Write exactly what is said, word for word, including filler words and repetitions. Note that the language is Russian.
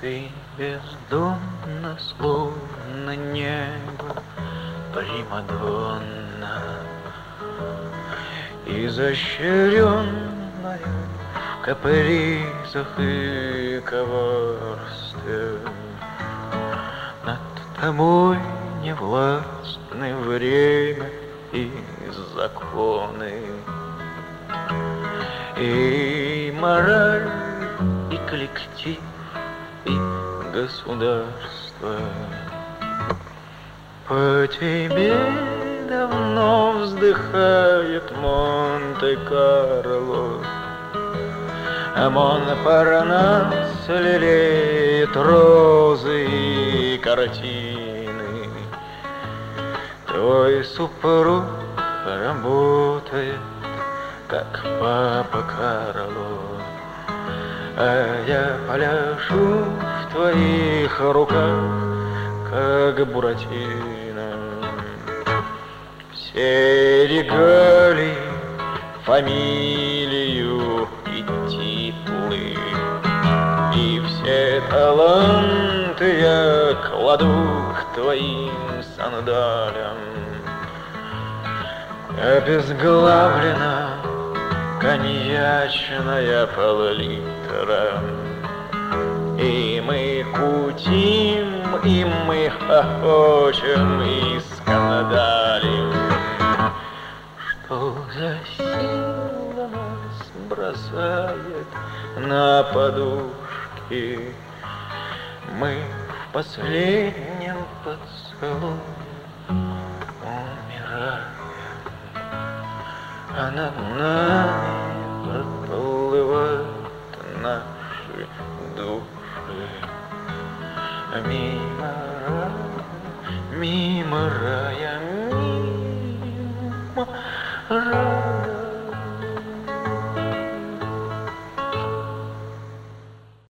Ты бездонно, словно небо, примадонна, изощренная в капризах и коварстве. Над тобой не властны время и законы, и мораль, и коллектив, и государство. По тебе давно вздыхает Монте-Карло, а Монпарнас лелеет розы и картины. Твой супруг работает, как папа Карло, а я пляшу в твоих руках, как Буратино. Все регалии, фамилию и титулы, и все таланты я кладу к твоим сандалям. Обезглавлена коньячная пол-литра, и мы кутим, и мы хохочем, и скандалим. Что за сила нас бросает на подушки? Мы в последнем поцелуе умираем, а над нами проплывают наши души. Мимо рая, мимо рая,